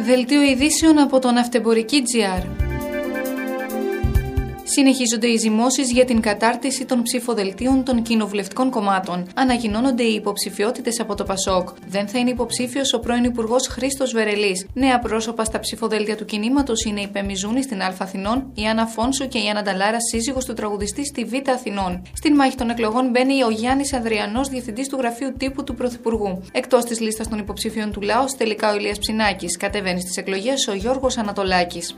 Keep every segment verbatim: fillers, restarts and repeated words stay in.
Δελτίο ειδήσεων από το Ναυτεμπορική τζι αρ. Συνεχίζονται οι ζυμώσεις για την κατάρτιση των ψηφοδελτίων των κοινοβουλευτικών κομμάτων. Ανακοινώνονται οι υποψηφιότητες από το Πασόκ. Δεν θα είναι υποψήφιος ο πρώην Υπουργός Χρήστος Βερελής. Νέα πρόσωπα στα ψηφοδέλτια του κινήματος είναι η Πεμιζούνη στην Α Αθηνών, η Άννα Φόνσου και η Άννα Νταλάρα, σύζυγος του τραγουδιστή, στη Β Αθηνών. Στην μάχη των εκλογών μπαίνει ο Γιάννης Ανδριανός, διευθυντής του Γραφείου Τύπου του Πρωθυπουργού. Εκτός της λίστας των υποψήφιων του Λάος, τελικά ο Ηλίας Ψινάκης. Κατεβαίνει στις εκλογές ο Γιώργος Ανατολάκης.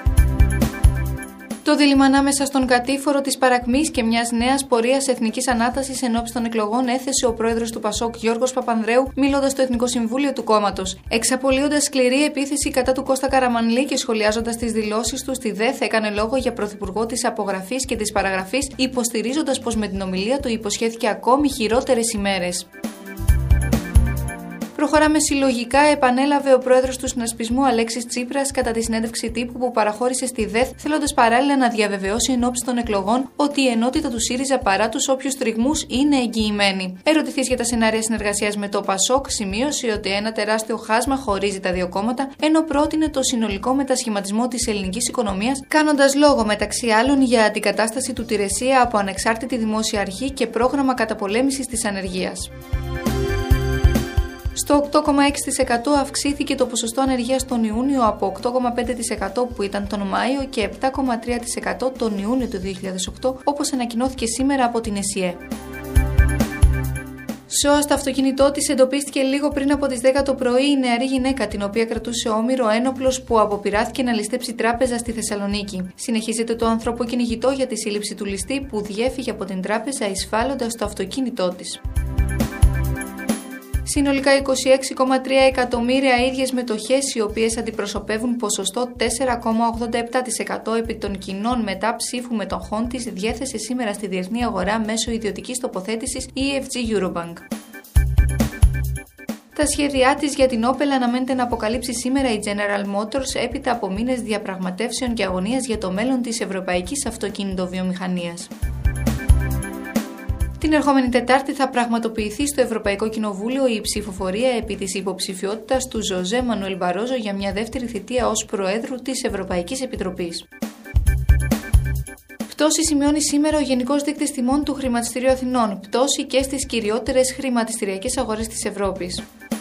Το δίλημμα ανάμεσα στον κατήφορο της παρακμής και μιας νέας πορείας εθνικής ανάτασης ενόψει των εκλογών έθεσε ο πρόεδρος του Πασόκ Γιώργος Παπανδρέου, μιλώντας στο Εθνικό Συμβούλιο του κόμματος. Εξαπολύοντας σκληρή επίθεση κατά του Κώστα Καραμανλή και σχολιάζοντας τις δηλώσεις του στη ΔΕΘ, έκανε λόγο για πρωθυπουργό της απογραφής και της παραγραφής, υποστηρίζοντας πως με την ομιλία του υποσχέθηκε ακόμη χειρότερες ημέρες. Προχωράμε συλλογικά, επανέλαβε ο πρόεδρος του συνασπισμού Αλέξης Τσίπρας κατά τη συνέντευξη τύπου που παραχώρησε στη ΔΕΘ, θέλοντας παράλληλα να διαβεβαιώσει ενόψει των εκλογών ότι η ενότητα του ΣΥΡΙΖΑ παρά τους όποιους τριγμούς είναι εγγυημένη. Ερωτηθείς για τα σενάρια συνεργασίας με το Πασόκ, σημείωσε ότι ένα τεράστιο χάσμα χωρίζει τα δύο κόμματα, ενώ πρότεινε το συνολικό μετασχηματισμό της ελληνικής οικονομίας, κάνοντας λόγο μεταξύ άλλων για αντικατάσταση του Τηρεσία από ανεξάρτητη δημόσια αρχή και πρόγραμμα καταπολέμησης της ανεργίας. Στο οκτώ κόμμα έξι τοις εκατό αυξήθηκε το ποσοστό ανεργίας τον Ιούνιο από οκτώ κόμμα πέντε τοις εκατό που ήταν τον Μάιο και επτά κόμμα τρία τοις εκατό τον Ιούνιο του δύο χιλιάδες οκτώ, όπως ανακοινώθηκε σήμερα από την ΕΣΥΕ. Σώα στο αυτοκίνητό της εντοπίστηκε λίγο πριν από τις δέκα το πρωί η νεαρή γυναίκα, την οποία κρατούσε όμηρο ένοπλος που αποπειράθηκε να ληστέψει τράπεζα στη Θεσσαλονίκη. Συνεχίζεται το ανθρωποκυνηγητό για τη σύλληψη του ληστή που διέφυγε από την τράπεζα εισφάλλοντας το αυτοκίνητό της. Συνολικά είκοσι έξι κόμμα τρία εκατομμύρια ίδιες μετοχές, οι οποίες αντιπροσωπεύουν ποσοστό τέσσερα κόμμα ογδόντα επτά τοις εκατό επί των κοινών μεταψήφου μετοχών της, διέθεσε σήμερα στη διεθνή αγορά μέσω ιδιωτικής τοποθέτησης ι εφ τζι Eurobank. Τα σχέδιά της για την Opel αναμένεται να αποκαλύψει σήμερα η General Motors έπειτα από μήνες διαπραγματεύσεων και αγωνίας για το μέλλον της ευρωπαϊκής αυτοκινητοβιομηχανίας. Την ερχόμενη Τετάρτη θα πραγματοποιηθεί στο Ευρωπαϊκό Κοινοβούλιο η ψηφοφορία επί της υποψηφιότητας του Ζωζέ Μανουέλ Μπαρόζο για μια δεύτερη θητεία ως Προέδρου της Ευρωπαϊκής Επιτροπής. Πτώση σημειώνει σήμερα ο Γενικός Δείκτης Τιμών του Χρηματιστηρίου Αθηνών, πτώση και στις κυριότερες χρηματιστηριακές αγορές της Ευρώπης.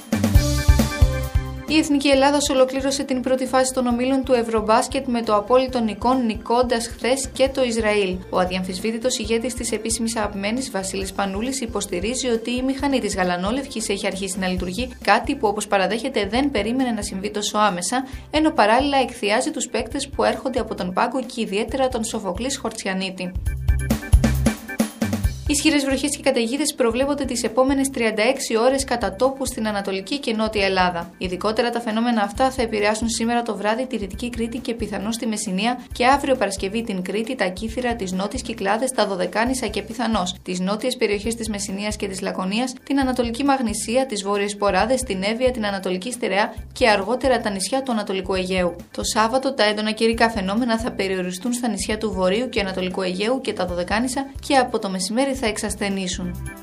Η Εθνική Ελλάδας ολοκλήρωσε την πρώτη φάση των ομίλων του Ευρωμπάσκετ με το απόλυτο νικών, νικώντας χθες και το Ισραήλ. Ο αδιαμφισβήτητος ηγέτης της επίσημης αγαπημένης Βασίλης Πανούλης υποστηρίζει ότι η μηχανή της γαλανόλευκης έχει αρχίσει να λειτουργεί, κάτι που όπως παραδέχεται δεν περίμενε να συμβεί τόσο άμεσα, ενώ παράλληλα εκθιάζει τους παίκτες που έρχονται από τον πάγκο και ιδιαίτερα τον Σοφοκλή Χορτσιανίτη. Ισχυρές βροχές και καταιγίδες προβλέπονται τις επόμενες τριάντα έξι ώρες κατά τόπου στην Ανατολική και Νότια Ελλάδα. Ειδικότερα τα φαινόμενα αυτά θα επηρεάσουν σήμερα το βράδυ τη Δυτική Κρήτη και πιθανώς τη Μεσσηνία και αύριο Παρασκευή την Κρήτη, τα Κύθυρα, τις Νότιες Κυκλάδες, τα Δωδεκάνησα και πιθανώς τις νότιες περιοχές της Μεσσηνίας και της Λακωνίας, την Ανατολική Μαγνησία, τις Βόρειες Ποράδες, την Εύβοια, την Ανατολική Στερεά και αργότερα τα νησιά του Ανατολικού Αιγαίου. Το Σάββατο τα έντονα καιρικά φαινόμενα θα περιοριστούν στα νησιά του Βορείου και Ανατολικού Αιγαίου και τα Δωδεκάνησα και από το μεσημέρι θα εξασθενήσουν.